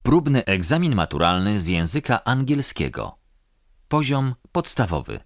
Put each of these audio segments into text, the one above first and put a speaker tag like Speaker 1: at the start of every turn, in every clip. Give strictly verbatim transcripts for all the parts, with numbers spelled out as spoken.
Speaker 1: Próbny egzamin maturalny z języka angielskiego. Poziom podstawowy.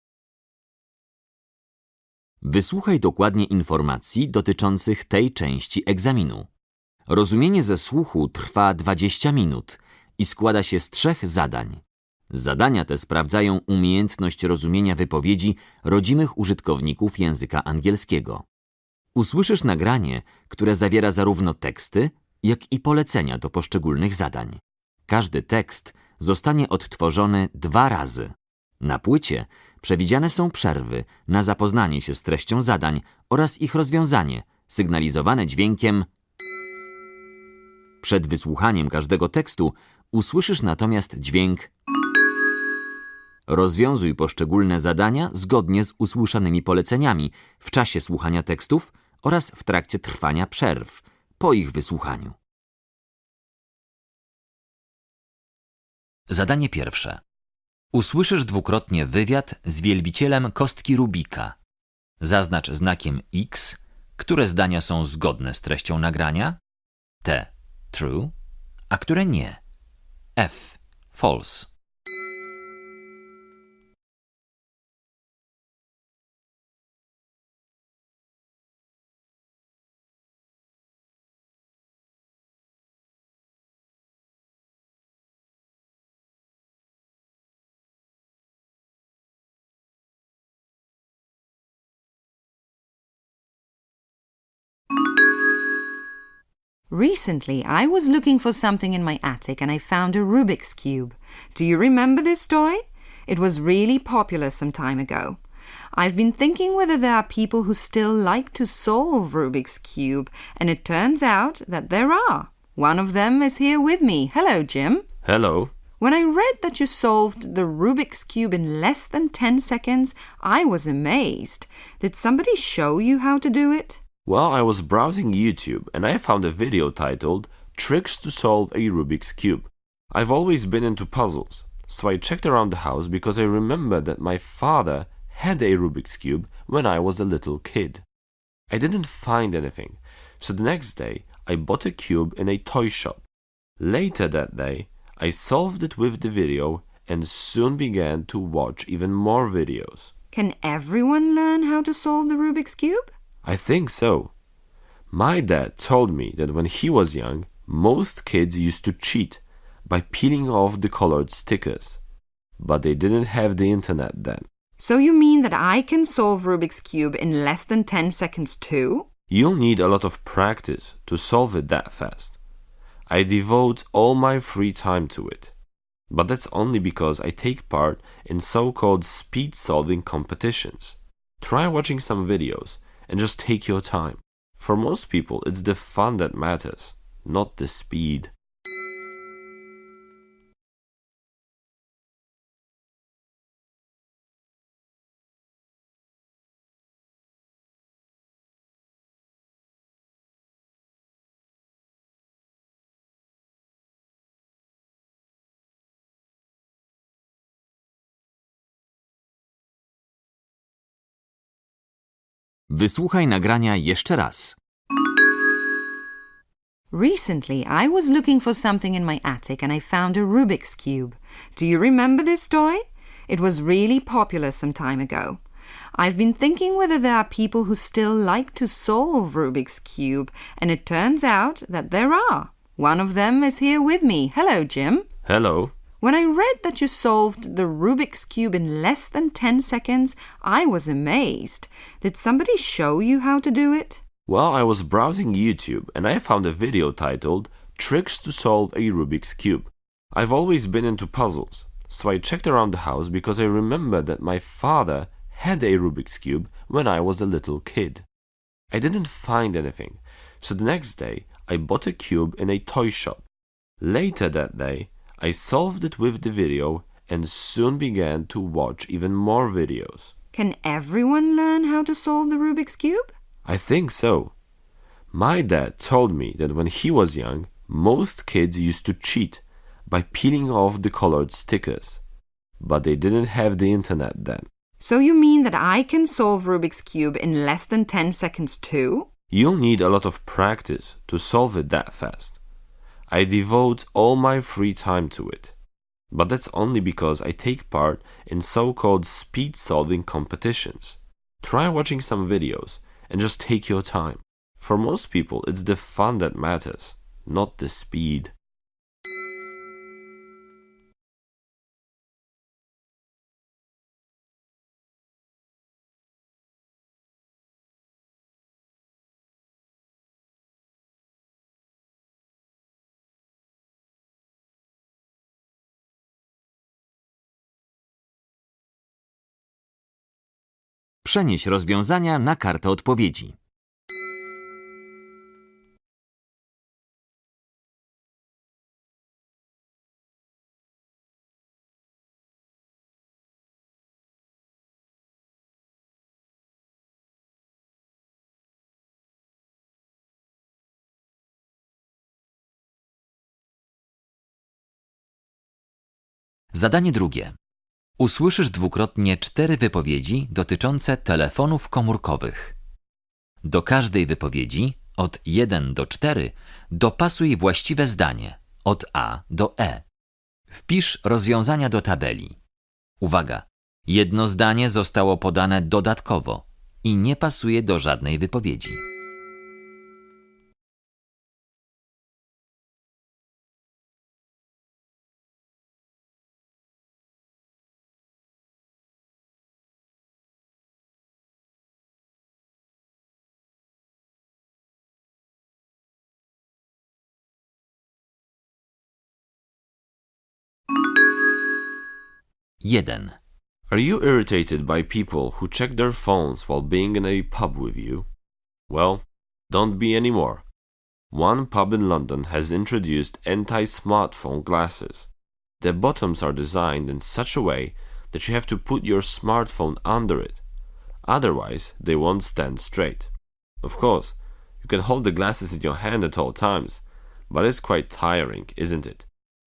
Speaker 1: Wysłuchaj dokładnie informacji dotyczących tej części egzaminu. Rozumienie ze słuchu trwa dwadzieścia minut i składa się z trzech zadań. Zadania te sprawdzają umiejętność rozumienia wypowiedzi rodzimych użytkowników języka angielskiego. Usłyszysz nagranie, które zawiera zarówno teksty, jak i polecenia do poszczególnych zadań. Każdy tekst zostanie odtworzony dwa razy. Na płycie przewidziane są przerwy na zapoznanie się z treścią zadań oraz ich rozwiązanie, sygnalizowane dźwiękiem. Przed wysłuchaniem każdego tekstu usłyszysz natomiast dźwięk. Rozwiązuj poszczególne zadania zgodnie z usłyszanymi poleceniami w czasie słuchania tekstów oraz w trakcie trwania przerw po ich wysłuchaniu. Zadanie pierwsze. Usłyszysz dwukrotnie wywiad z wielbicielem kostki Rubika. Zaznacz znakiem X, które zdania są zgodne z treścią nagrania, T. True, a które nie, F. False.
Speaker 2: Recently, I was looking for something in my attic and I found a Rubik's Cube. Do you remember this toy? It was really popular some time ago. I've been thinking whether there are people who still like to solve Rubik's Cube, and it turns out that there are. One of them is here with me. Hello, Jim.
Speaker 3: Hello.
Speaker 2: When I read that you solved the Rubik's Cube in less than ten seconds, I was amazed. Did somebody show you how to do it?
Speaker 3: Well, I was browsing YouTube and I found a video titled Tricks to Solve a Rubik's Cube. I've always been into puzzles, so I checked around the house because I remembered that my father had a Rubik's Cube when I was a little kid. I didn't find anything, so the next day I bought a cube in a toy shop. Later that day, I solved it with the video and soon began to watch even more videos.
Speaker 2: Can everyone learn how to solve the Rubik's Cube?
Speaker 3: I think so. My dad told me that when he was young, most kids used to cheat by peeling off the colored stickers. But they didn't have the internet then.
Speaker 2: So you mean that I can solve Rubik's Cube in less than ten seconds too?
Speaker 3: You'll need a lot of practice to solve it that fast. I devote all my free time to it. But that's only because I take part in so-called speed solving competitions. Try watching some videos and just take your time. For most people, it's the fun that matters, not the speed.
Speaker 1: Wysłuchaj nagrania jeszcze raz.
Speaker 2: Recently, I was looking for something in my attic and I found a Rubik's Cube. Do you remember this toy? It was really popular some time ago. I've been thinking whether there are people who still like to solve Rubik's Cube, and it turns out that there are. One of them is here with me. Hello, Jim.
Speaker 3: Hello.
Speaker 2: When I read that you solved the Rubik's Cube in less than ten seconds, I was amazed. Did somebody show you how to do it?
Speaker 3: Well, I was browsing YouTube and I found a video titled Tricks to Solve a Rubik's Cube. I've always been into puzzles, so I checked around the house because I remembered that my father had a Rubik's Cube when I was a little kid. I didn't find anything, so the next day I bought a cube in a toy shop. Later that day, I solved it with the video and soon began to watch even more videos.
Speaker 2: Can everyone learn how to solve the Rubik's Cube?
Speaker 3: I think so. My dad told me that when he was young, most kids used to cheat by peeling off the colored stickers. But they didn't have the internet then.
Speaker 2: So you mean that I can solve Rubik's Cube in less than ten seconds too?
Speaker 3: You'll need a lot of practice to solve it that fast. I devote all my free time to it. But that's only because I take part in so-called speed-solving competitions. Try watching some videos and just take your time. For most people, it's the fun that matters, not the speed.
Speaker 1: Przenieś rozwiązania na kartę odpowiedzi. Zadanie drugie. Usłyszysz dwukrotnie cztery wypowiedzi dotyczące telefonów komórkowych. Do każdej wypowiedzi od jeden do cztery dopasuj właściwe zdanie od A do E. Wpisz rozwiązania do tabeli. Uwaga! Jedno zdanie zostało podane dodatkowo i nie pasuje do żadnej wypowiedzi. jeden.
Speaker 3: Are you irritated by people who check their phones while being in a pub with you? Well, don't be anymore. One pub in London has introduced anti-smartphone glasses. The bottoms are designed in such a way that you have to put your smartphone under it. Otherwise, they won't stand straight. Of course, you can hold the glasses in your hand at all times, but it's quite tiring, isn't it?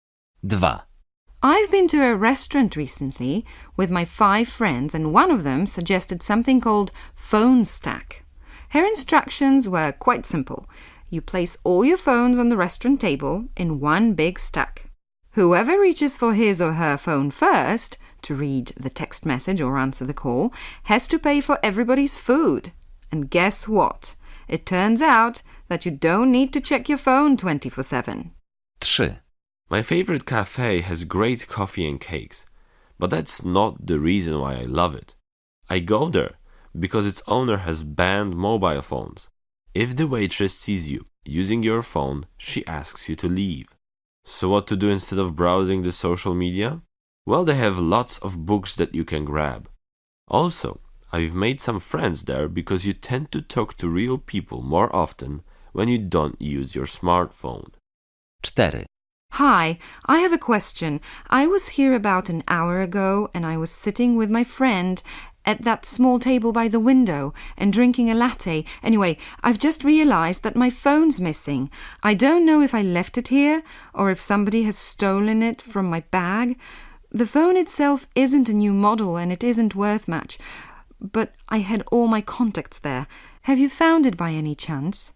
Speaker 1: dwa.
Speaker 2: I've been to a restaurant recently with my five friends, and one of them suggested something called phone stack. Her instructions were quite simple. You place all your phones on the restaurant table in one big stack. Whoever reaches for his or her phone first to read the text message or answer the call has to pay for everybody's food. And guess what? It turns out that you don't need to check your phone twenty-four seven.
Speaker 1: trzy.
Speaker 3: My favorite cafe has great coffee and cakes, but that's not the reason why I love it. I go there because its owner has banned mobile phones. If the waitress sees you using your phone, she asks you to leave. So what to do instead of browsing the social media? Well, they have lots of books that you can grab. Also, I've made some friends there because you tend to talk to real people more often when you don't use your smartphone.
Speaker 1: cztery.
Speaker 2: Hi, I have a question. I was here about an hour ago and I was sitting with my friend at that small table by the window and drinking a latte. Anyway, I've just realized that my phone's missing. I don't know if I left it here or if somebody has stolen it from my bag. The phone itself isn't a new model and it isn't worth much, but I had all my contacts there. Have you found it by any chance?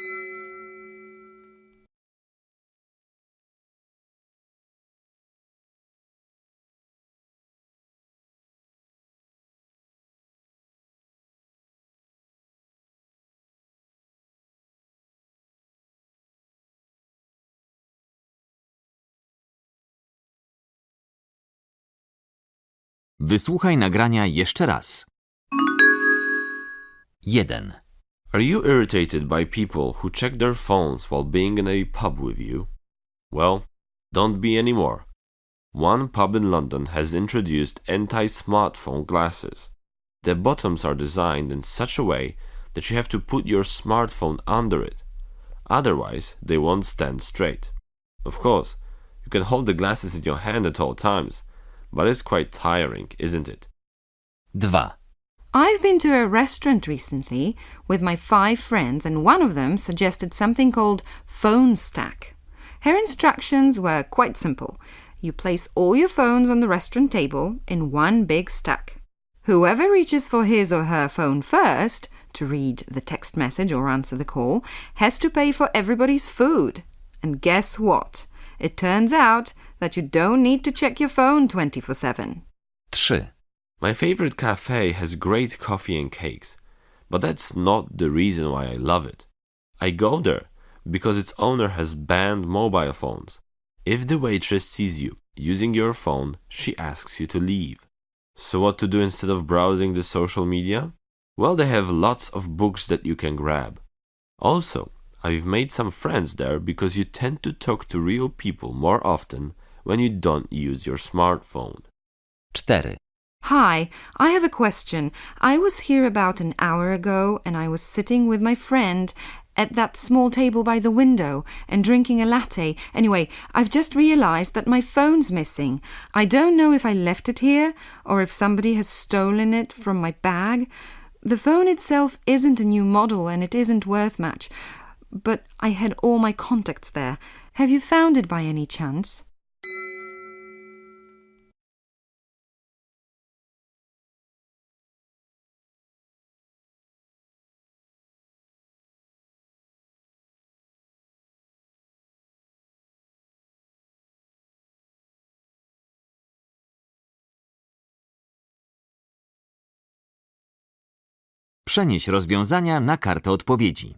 Speaker 1: Wysłuchaj nagrania jeszcze raz. jeden.
Speaker 3: Are you irritated by people who check their phones while being in a pub with you? Well, don't be anymore. One pub in London has introduced anti-smartphone glasses. The bottoms are designed in such a way that you have to put your smartphone under it. Otherwise, they won't stand straight. Of course, you can hold the glasses in your hand at all times, but it's quite tiring, isn't it?
Speaker 1: dwa.
Speaker 2: I've been to a restaurant recently with my five friends, and one of them suggested something called phone stack. Her instructions were quite simple. You place all your phones on the restaurant table in one big stack. Whoever reaches for his or her phone first to read the text message or answer the call has to pay for everybody's food. And guess what? It turns out that you don't need to check your phone twenty-four seven.
Speaker 1: trzy.
Speaker 3: My favorite cafe has great coffee and cakes, but that's not the reason why I love it. I go there because its owner has banned mobile phones. If the waitress sees you using your phone, she asks you to leave. So what to do instead of browsing the social media? Well, they have lots of books that you can grab. Also, I've made some friends there because you tend to talk to real people more often when you don't use your smartphone.
Speaker 1: cztery.
Speaker 2: Hi, I have a question. I was here about an hour ago and I was sitting with my friend at that small table by the window and drinking a latte. Anyway, I've just realized that my phone's missing. I don't know if I left it here or if somebody has stolen it from my bag. The phone itself isn't a new model and it isn't worth much, but I had all my contacts there. Have you found it by any chance?
Speaker 1: Przenieś rozwiązania na kartę odpowiedzi.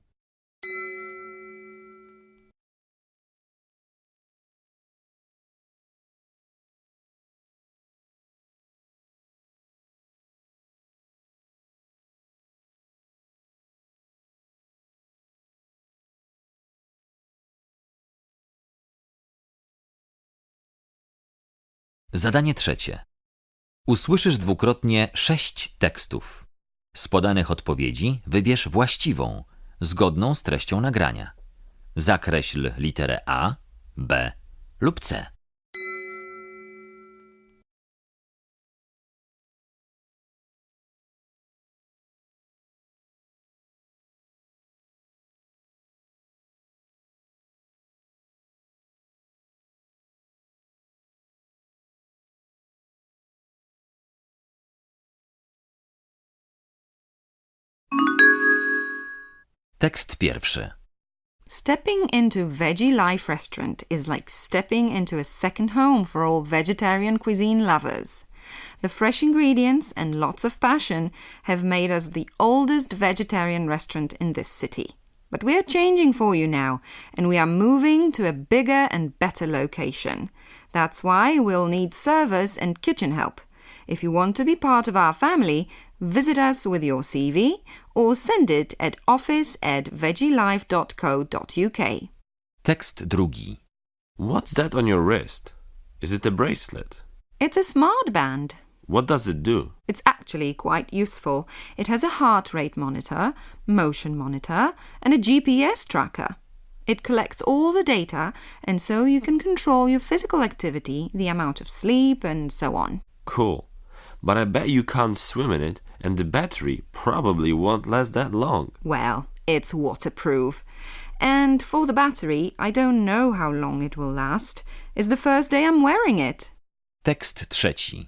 Speaker 1: Zadanie trzecie. Usłyszysz dwukrotnie sześć tekstów. Z podanych odpowiedzi wybierz właściwą, zgodną z treścią nagrania. Zakreśl literę A, B lub C. Tekst pierwszy.
Speaker 2: Stepping into Veggie Life restaurant is like stepping into a second home for all vegetarian cuisine lovers. The fresh ingredients and lots of passion have made us the oldest vegetarian restaurant in this city. But we are changing for you now, and we are moving to a bigger and better location. That's why we'll need servers and kitchen help. If you want to be part of our family, visit us with your C V or send it at office at veggielife dot co dot uk.
Speaker 1: Tekst drugi.
Speaker 3: What's that on your wrist? Is it a bracelet?
Speaker 2: It's a smart band.
Speaker 3: What does it do?
Speaker 2: It's actually quite useful. It has a heart rate monitor, motion monitor, and a G P S tracker. It collects all the data, and so you can control your physical activity, the amount of sleep, and so on.
Speaker 3: Cool. But I bet you can't swim in it, and the battery probably won't last that long.
Speaker 2: Well, it's waterproof. And for the battery, I don't know how long it will last. It's the first day I'm wearing it.
Speaker 1: Tekst trzeci.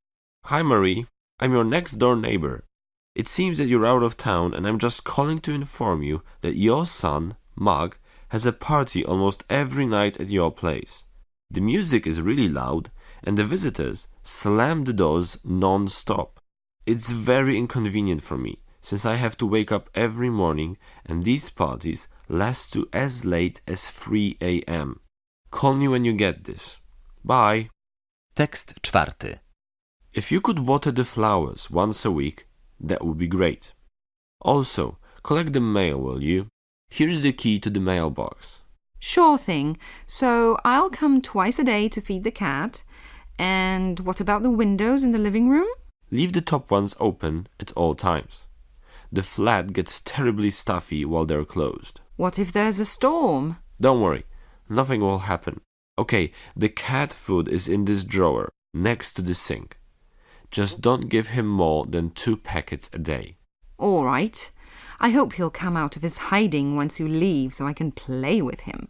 Speaker 3: Hi Marie, I'm your next door neighbor. It seems that you're out of town and I'm just calling to inform you that your son, Mug, has a party almost every night at your place. The music is really loud and the visitors slam the doors non-stop. It's very inconvenient for me since I have to wake up every morning and these parties last to as late as three a.m. Call me when you get this. Bye.
Speaker 1: Tekst czwarty.
Speaker 3: If you could water the flowers once a week, that would be great. Also, collect the mail, will you? Here's the key to the mailbox.
Speaker 2: Sure thing. So I'll come twice a day to feed the cat. And what about the windows in the living room?
Speaker 3: Leave the top ones open at all times. The flat gets terribly stuffy while they're closed.
Speaker 2: What if there's a storm?
Speaker 3: Don't worry, nothing will happen. Okay, the cat food is in this drawer, next to the sink. Just don't give him more than two packets a day.
Speaker 2: All right. I hope he'll come out of his hiding once you leave so I can play with him.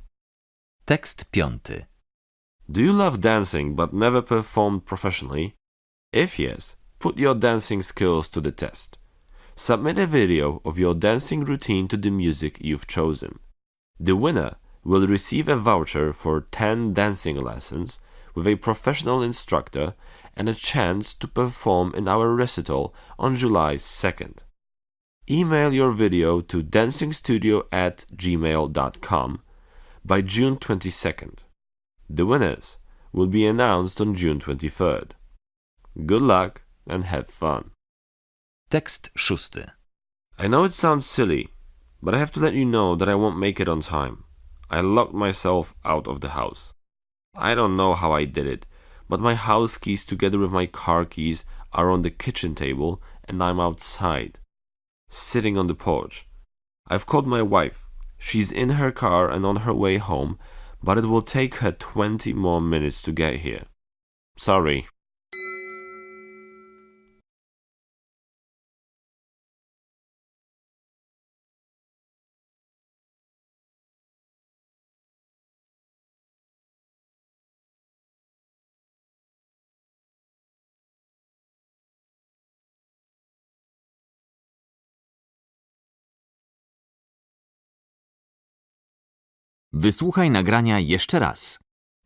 Speaker 1: Tekst piąty.
Speaker 3: Do you love dancing but never performed professionally? If yes, put your dancing skills to the test. Submit a video of your dancing routine to the music you've chosen. The winner will receive a voucher for ten dancing lessons with a professional instructor and a chance to perform in our recital on July second. Email your video to dancingstudio at gmail dot com by June twenty-second. The winners will be announced on June twenty-third. Good luck and have fun.
Speaker 1: Tekst szósty.
Speaker 3: I know it sounds silly, but I have to let you know that I won't make it on time. I locked myself out of the house. I don't know how I did it, but my house keys together with my car keys are on the kitchen table and I'm outside, sitting on the porch. I've called my wife. She's in her car and on her way home, but it will take her twenty more minutes to get here. Sorry.
Speaker 1: Wysłuchaj nagrania jeszcze raz.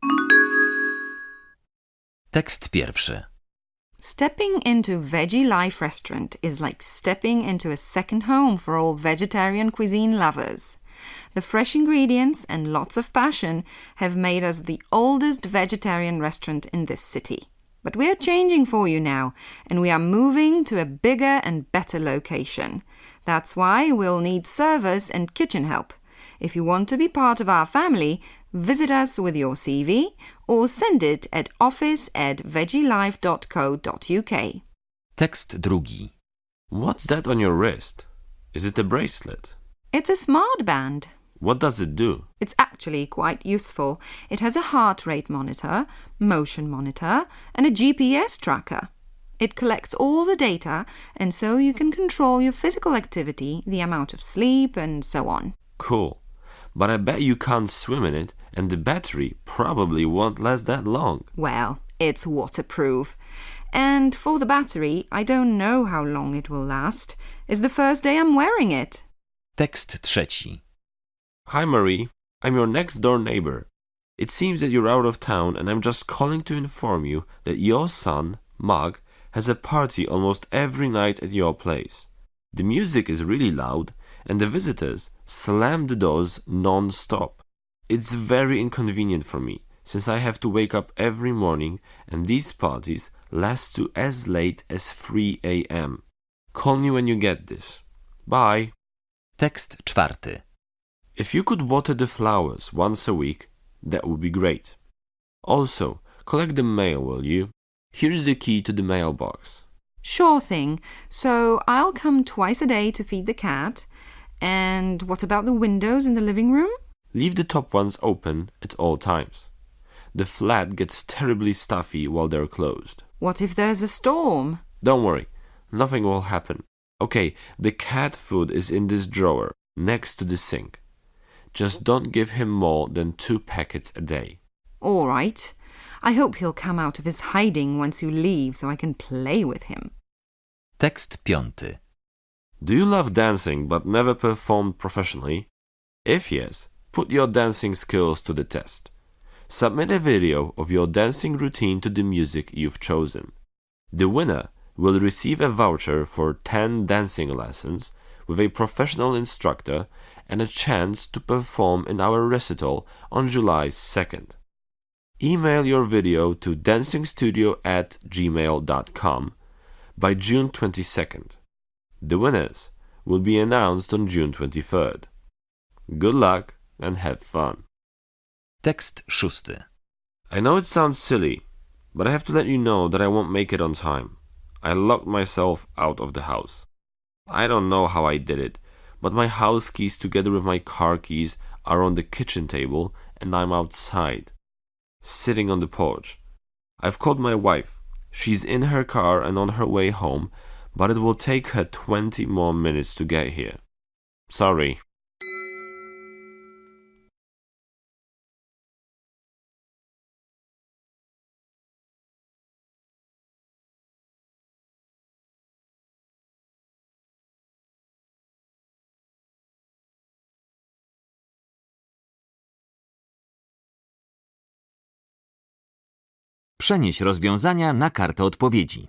Speaker 1: Tekst pierwszy.
Speaker 2: Stepping into Veggie Life restaurant is like stepping into a second home for all vegetarian cuisine lovers. The fresh ingredients and lots of passion have made us the oldest vegetarian restaurant in this city. But we are changing for you now, and we are moving to a bigger and better location. That's why we'll need servers and kitchen help. If you want to be part of our family, visit us with your C V or send it at office at veggielife dot co dot uk.
Speaker 1: Tekst drugi.
Speaker 3: What's that on your wrist? Is it a bracelet?
Speaker 2: It's a smart band.
Speaker 3: What does it do?
Speaker 2: It's actually quite useful. It has a heart rate monitor, motion monitor, and a G P S tracker. It collects all the data, and so you can control your physical activity, the amount of sleep, and so on.
Speaker 3: Cool. But I bet you can't swim in it, and the battery probably won't last that long.
Speaker 2: Well, it's waterproof. And for the battery, I don't know how long it will last. It's the first day I'm wearing it.
Speaker 1: Tekst trzeci.
Speaker 3: Hi Marie, I'm your next door neighbor. It seems that you're out of town and I'm just calling to inform you that your son, Mug, has a party almost every night at your place. The music is really loud and the visitors slam the doors non-stop. It's very inconvenient for me since I have to wake up every morning and these parties last to as late as three a m. Call me when you get this. Bye.
Speaker 1: Tekst czwarty.
Speaker 3: If you could water the flowers once a week, that would be great. Also, collect the mail, will you? Here's the key to the mailbox.
Speaker 2: Sure thing. So I'll come twice a day to feed the cat. And what about the windows in the living room?
Speaker 3: Leave the top ones open at all times. The flat gets terribly stuffy while they're closed.
Speaker 2: What if there's a storm?
Speaker 3: Don't worry, nothing will happen. Okay, the cat food is in this drawer, next to the sink. Just don't give him more than two packets a day.
Speaker 2: All right. I hope he'll come out of his hiding once you leave so I can play with him.
Speaker 1: Tekst piąty.
Speaker 3: Do you love dancing but never performed professionally? If yes, put your dancing skills to the test. Submit a video of your dancing routine to the music you've chosen. The winner will receive a voucher for ten dancing lessons with a professional instructor and a chance to perform in our recital on July second. Email your video to dancingstudio at gmail dot com by June twenty-second. The winners will be announced on June twenty-third. Good luck and have fun.
Speaker 1: Tekst szósty.
Speaker 3: I know it sounds silly, but I have to let you know that I won't make it on time. I locked myself out of the house. I don't know how I did it, but my house keys together with my car keys are on the kitchen table and I'm outside, sitting on the porch. I've called my wife. She's in her car and on her way home, but it will take her twenty more minutes to get here. Sorry.
Speaker 1: Przenieś rozwiązania na kartę odpowiedzi.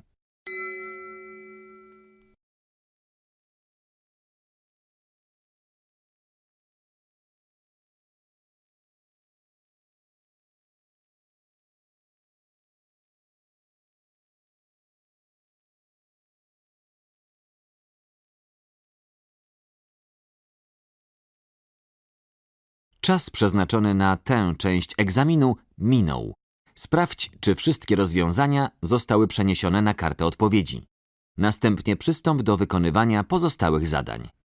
Speaker 1: Czas przeznaczony na tę część egzaminu minął. Sprawdź, czy wszystkie rozwiązania zostały przeniesione na kartę odpowiedzi. Następnie przystąp do wykonywania pozostałych zadań.